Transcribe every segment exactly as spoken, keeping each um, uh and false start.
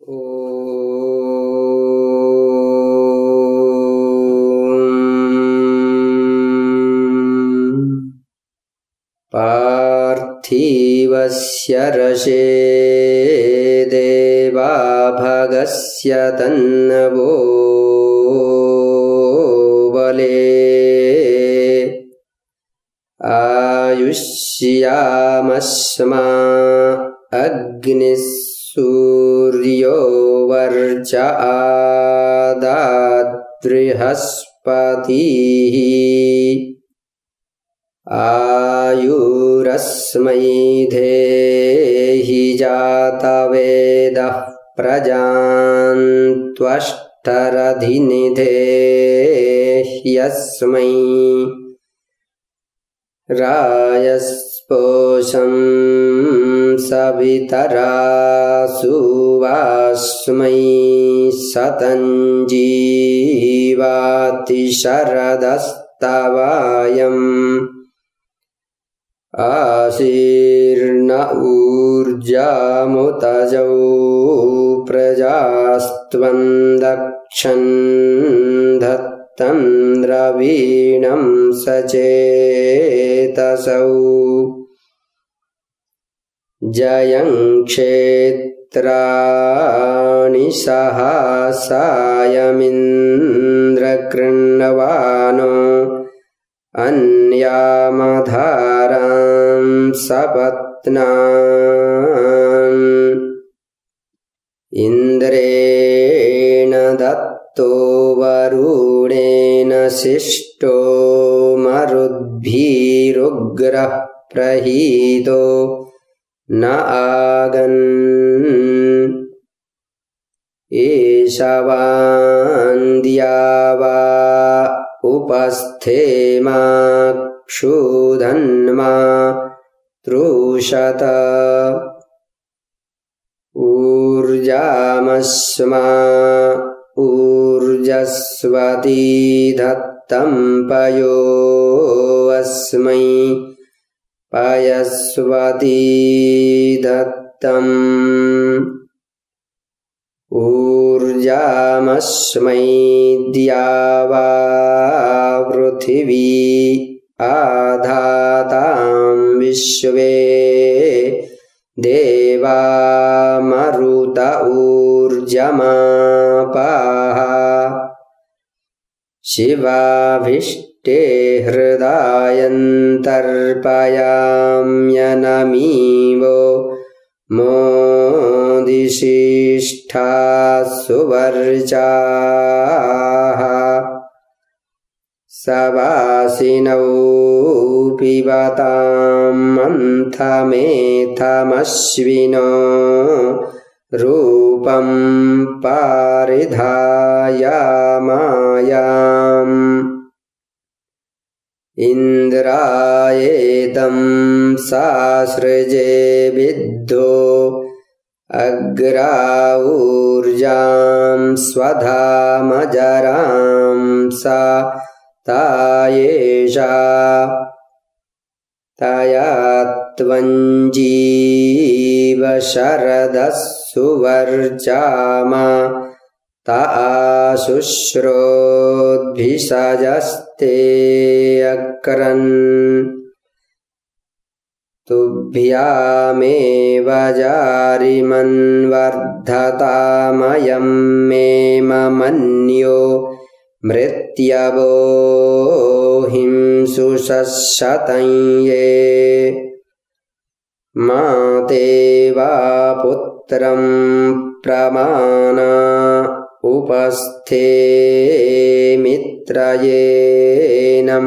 पार्थिवस्य रसे देवा भगस्य तन्नवो बले आयुष्यामस्मा अग्निः सूर्यो वर्च आदाद्बृहस्पतिः आयुरस्मै देहि जातवेदः प्रजान्त्वष्टरधिनिधेह्यस्मै रायस्पोषं सवितरा सुवास्मै सतञ्जीवाति शरदस्तवायम् आशीर्न ऊर्जामुतजौ प्रजास्त्वं दक्षन् धत्तं द्रवीणं सचेतसौ जयं क्षेत्राणि सहासायमिन्द्रकृण्वानो अन्यामधारां सपत्नान् इन्द्रेण दत्तो वरुणेन शिष्टो मरुद्भिरुग्रः प्रहीतो न आगन् ईशवान्द्यावा उपस्थेमा क्षुधन्मा तृषत ऊर्जामस्मा ऊर्जस्वती धत्तं पयो अस्मै पयस्वती धत्तम् ऊर्जामस्मै द्यावा पृथिवी आधातां विश्वे देवा मरुत ऊर्जमापाः शिवाभिष्टे हृदायन्तर्पयाम्यनमीवो मोदिशिष्ठा सुवर्चाः सवासिनौ पिबतां मन्थमेथमश्विनो रूपं पारिधायामायाम् इन्द्रायेतं सासृजे विद्धो अग्रा ऊर्जां स्वधामजरां सा तायेषा तया त्वं जीव शरदः सुवर्चामा त आशुश्रोद्भिषजस्ते अक्रन् तुभ्यामेव जारिमन्वर्धतामयं मे ममन्यो मृत्यवो हिंसुषशतं ये माते वा पुत्रं प्रमाना उपस्थे मित्रयेनं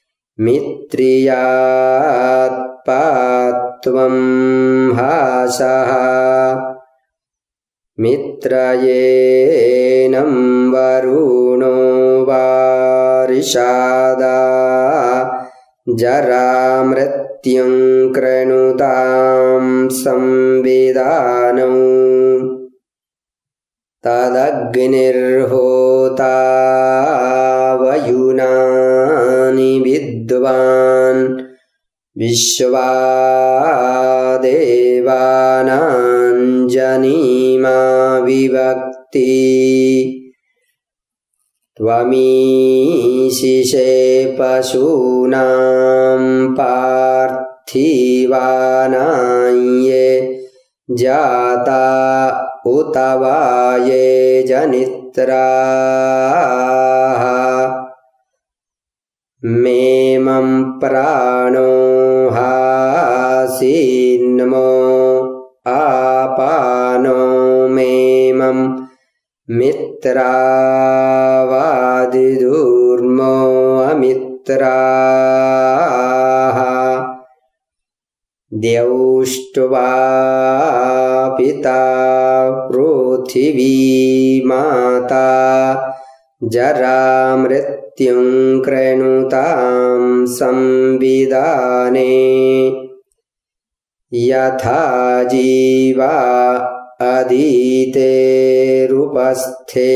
मित्रियात्पात्वं हासः मित्रयेनं वरुणो वारिषादा जरामृत्युं कृणुतां संविदानौ तदग्निर्होता वयुनानि विद्वान् विश्वा देवानाञ्जनीमा विभक्ति त्वमीशिषे पशूनां पार्थिवानां ये जाता उत वा ये जनित्राः मेमं प्राणो हासीन्मो आपानो मेमं मित्रावादिदुर्मो अमित्राः द्यौष्ट्वा पिता पृथिवी माता जरामृत्युं कृणुतां संविदाने यथा जीवा अदितेरुपस्थे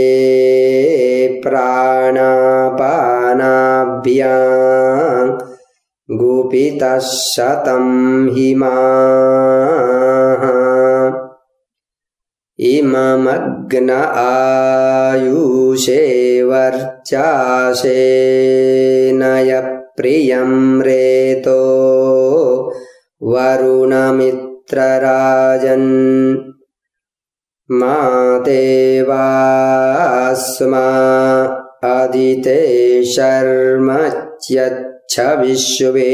प्राणापानाभ्यां गुपितः शतं हिमाः इममग्न आयुषे वर्चासे नय प्रियं रेतो वरुणमित्रराजन् मा देवास्मा अदिते शर्म च्यच्छ विश्वे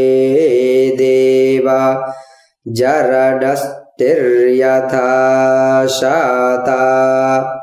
देवा जरडस्तिर्यथा शाता